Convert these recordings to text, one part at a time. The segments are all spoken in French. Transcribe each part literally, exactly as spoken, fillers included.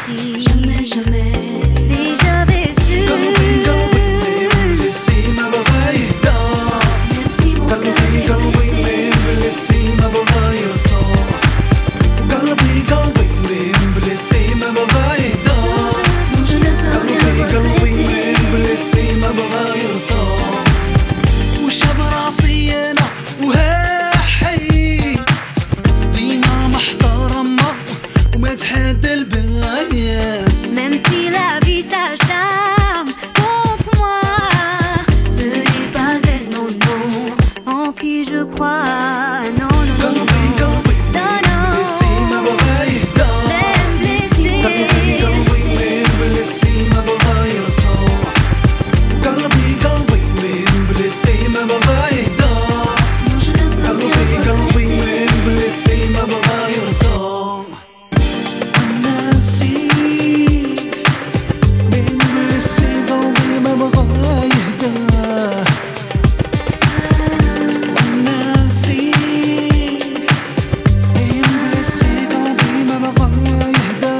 menti. Jamais, jamais. Si j'avais su. قلبي قلبي إبليسي ما بغى يهدى. Même si mon cœur قلبي est قلبي brisé. إبليسي ما بغى يرصى. قلبي قلبي إبليسي ما بغى يهدى. Non, je ne peux rien قلبي قلبي regretter. إبليسي ما بغى يرصى. وشاب راسي أنا وها حي ديما محترمة وما تحدى البايس. Même si la vie s'acharne contre moi, ce n'est pas elle, non, non, en qui je crois. Non, non, non, قلبي non. قلبي Non, non. إبليسي ما بغى يهدى. Même blessé. قلبي قلبي إبليسي ما بغى يرصى. قلبي قلبي إبليسي ما بغى يهدى. Non, je ne peux قلبي rien قلبي regretter. إبليسي ما بغى يرصى. ناسي إبليسي قلبي ما بغى يهدى. ناسي إبليسي قلبي ما بغى يهدى.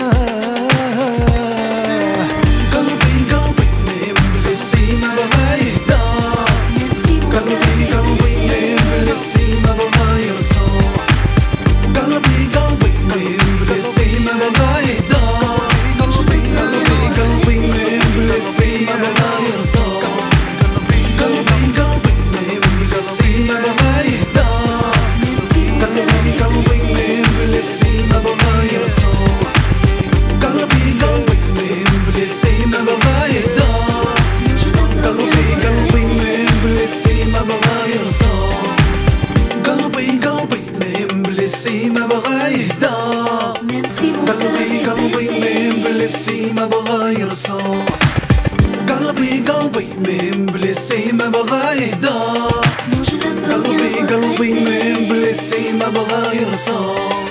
قلبي قلبي إبليسي ما بغى يهدى. Même si mon cœur قلبي est قلبي brisé. إبليسي ما بغى يرصى. قلبي قلبي إبليسي ما بغى يهدى. قلبي قلبي قلبي إبليسي ما بغى يرصى. قلبي قلبي إبليسي ما بغى يهدى. Même si mon cœur قلبي est قلبي brisé. إبليسي ما بغى يرصى. قلبي قلبي إبليسي ما بغى يهدى. Je ne peux قلبي rien قلبي regretter. إبليسي ما بغى يرصى. قلبي قلبي إبليسي ما بغى يهدى. Même si mon cœur قلبي est قلبي brisé. إبليسي ما بغى يرصى. قلبي قلبي إبليسي ما بغى يهدى. Non, je ne peux قلبي rien قلبي regretter. إبليسي ما بغى يرصى.